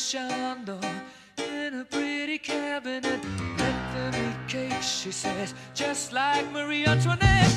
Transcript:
chandon in a pretty cabinet. Let them eat cake, she says, just like Marie Antoinette.